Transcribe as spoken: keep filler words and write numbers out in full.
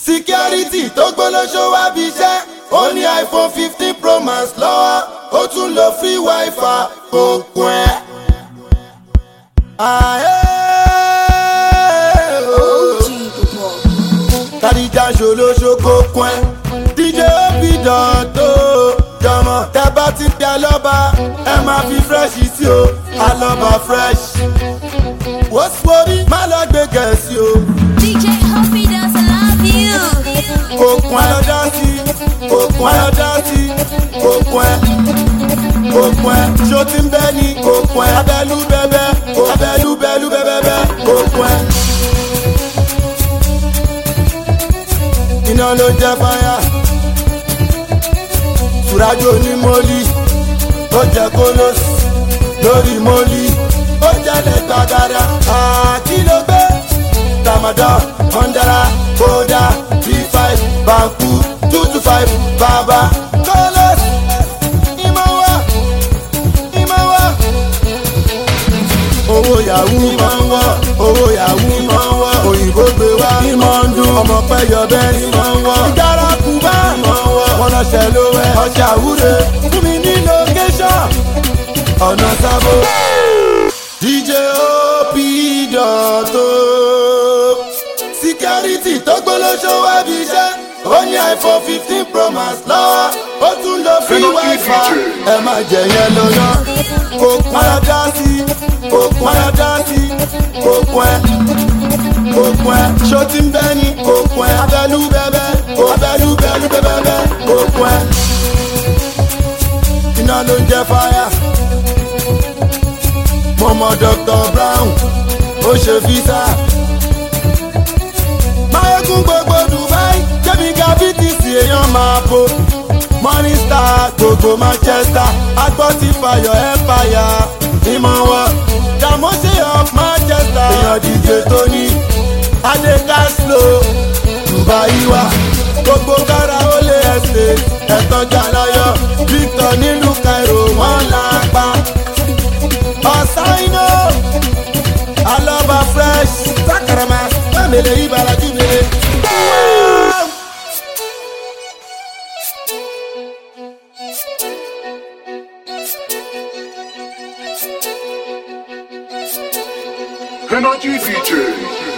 security tó gbólóṣó wá bí iṣẹ́ ó ní iPhone fifteen Pro Max lọ́wọ́ ó tún lo free wifi kò kún ẹ́. Kàdíjà ṣolóṣó kò kún ẹ́. D J Obidan tó jọmọ tẹ bá ti pẹ́ alọ́ba ẹ máa fi fresh sí o alọ́ba fresh. wọ́n sọ́rí má lọ gbé gẹ̀ẹ́sì o. D J Obidan I love you. Okun ẹ lọ́dá sí, okun ẹ lọ́dá sí, okun ẹ, okun ẹ, ṣó ti ń bẹ́ ni, okun ẹ, abẹ́lú bẹ́bẹ́, abẹ́lú bẹ́lú bẹ́bẹ́bẹ́, okun ẹ. Iná ló jẹ́ fáyà, Sùrájò ní mólí, ó jẹ́ kólósì, lórí mólí, ó jẹ́ lẹ́gbàgàdà, àkìlógbé, Ramadan, Mondara, Koda, B five, Banku, two two five, Baba, Kolos, Imawa, Imawa. Owó yahoo máa ń wọ́, owó yahoo máa ń wọ́, òyìnbó gbé wá, ìmọ̀ ń dún, ọmọ pẹ́ yọ bẹ́ẹ̀ ni máa ń wọ́. Ìjára Kùbá máa ń wọ́, wọn lọ́ṣẹ̀ ló wẹ̀, ọjà àwúre, fún mi ní location, ọ̀nà sábò. D J Obidan tó security tó gbólóṣó wá bí iṣẹ́ ó ní iPhone fifteen Pro Max lọ́wọ́ ó tún lo free wifi ẹ má jẹ yẹn lọ́yọ́ kò kún ẹ dá sí kò kún ẹ dá sí kò kún ẹ kò kún ẹ ṣó ti ń bẹ́ ni kò kún ẹ abẹ́lú bẹ́bẹ́ abẹ́lú bẹ́lú bẹ́bẹ́bẹ́ kò kún ẹ iná ló ń jẹ fáyà mo mọ Doctor Brown ó ṣe visa. Máyégún gbogbo Dubai, jẹ́bi gravity sí èèyàn máa bo. Morning Star gbogbo Manchester, agbọ́tí fayọ̀ empire. Ìmọ̀ wọ, Damose of Manchester. Èèyàn D J Tony, Adé Caslo, Dubai wà. Gbogbo kára ó lé ẹsẹ̀, ẹ̀tàn Jàláyọ̀. Victor nílùú Cairo, wọ́n là pa. Ọ̀sán iná, alọ́ba fresh, Sakarama. Mele ibara jubile. Energy D J.